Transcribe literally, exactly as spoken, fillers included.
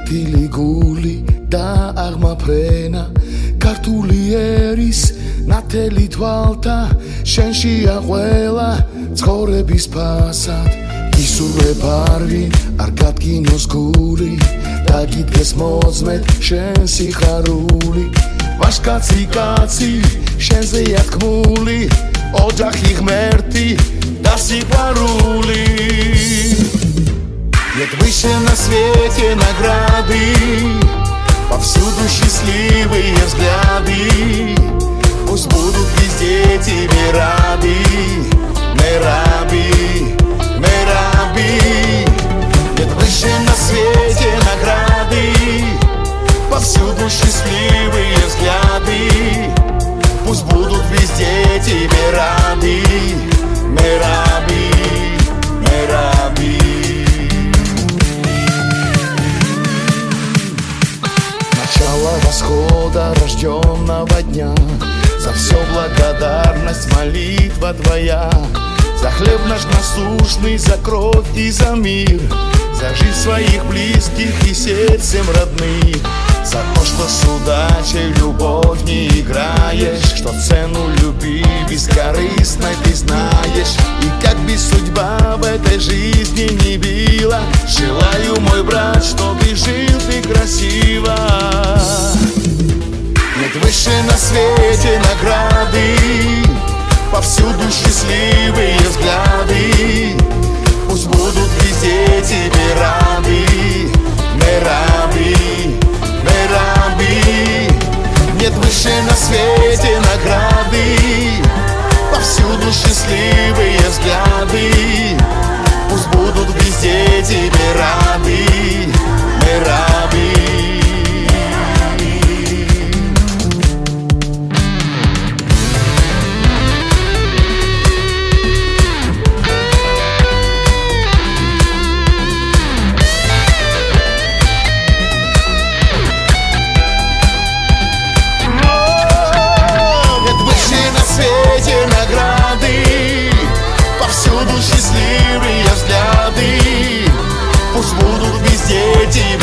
გათილი გული და აღმაფრენა ქართული ერის ნათელი თვალთა შენშია ყველა ცხოვრების ფასად ისურვებ არვინ არ გადგინოს გული და გიდგეს მოწმედ შენ სიხარული ვაჟკაცი კაცი შენზეა თქმული ოჯახი ღმერთი და სიყვარული Нет выше на свете награды Повсюду счастливые взгляды Пусть будут везде тебе рады Мераби, мераби Нет выше на свете награды Повсюду счастливые взгляды Пусть будут везде тебе рады Мераби, мераби Начало восхода рожденного дня За все благодарность молитва твоя За хлеб наш насущный, за кровь и за мир За жизнь своих близких и сердцем родных За то, что с удачей любовь не играешь Что цену любви бескорыстной ты знаешь И как бы судьба в этой жизни не била Желаю, мой брат, чтобы жил ты красиво Нет выше на свете награды Повсюду счастливые взгляды Пусть будут везде тебе рады Мераби, мераби Нет выше на свете награды Повсюду счастливые взгляды Пусть будут везде тебе рады Мераби Повсюду счастливые взгляды Пусть будут везде тебе